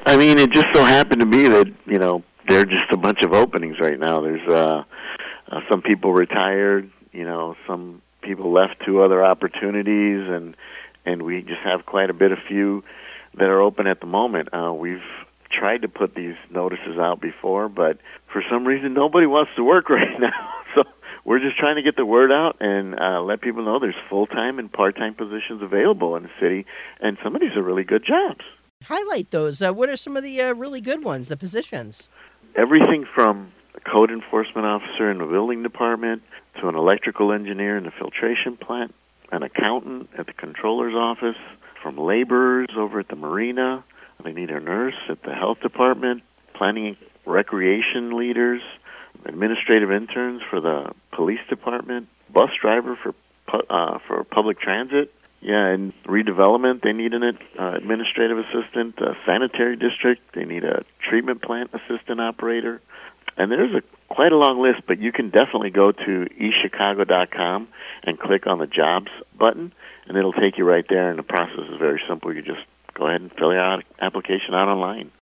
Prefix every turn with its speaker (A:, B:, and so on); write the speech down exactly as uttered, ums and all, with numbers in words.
A: I mean, it just so happened to be that, you know, there are just a bunch of openings right now. There's uh, uh, some people retired, you know, some people left to other opportunities, and and we just have quite a bit of few that are open at the moment. Uh, we've tried to put these notices out before, but for some reason nobody wants to work right now. So we're just trying to get the word out and uh, let people know there's full-time and part-time positions available in the city, and some of these are really good jobs.
B: Highlight those. Uh, what are some of the uh, really good ones, the positions?
A: Everything from a code enforcement officer in the building department to an electrical engineer in the filtration plant, an accountant at the controller's office, from laborers over at the marina. They need a nurse at the health department, planning and recreation leaders, administrative interns for the police department, bus driver for uh, for public transit. Yeah, and redevelopment, they need an uh, administrative assistant, a sanitary district, they need a treatment plant assistant operator. And there's a quite a long list, but you can definitely go to e chicago dot com and click on the jobs button, and it'll take you right there, and the process is very simple. You just go ahead and fill your application out online.